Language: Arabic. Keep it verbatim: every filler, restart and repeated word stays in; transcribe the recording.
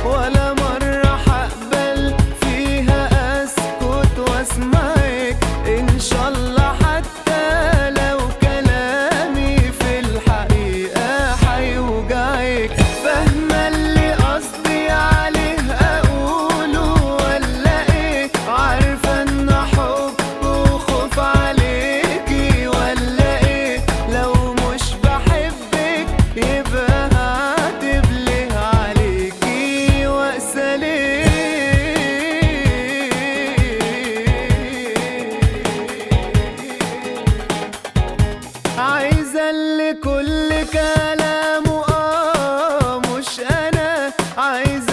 ولا مرة هقبل فيها اسكت واسمعك. ان شاء الله حتى لو كلامي في الحقيقة هيوجعك. فاهمة اللي قصدي عليه اقوله ولا ايه؟ عارفة ان حب وخوف عليكي ولا ايه؟ لو مش بحبك يبقى هعتب ليه عليكي واقسى ليه؟ عايزة اللي كل كلامه اه مش انا، عايزة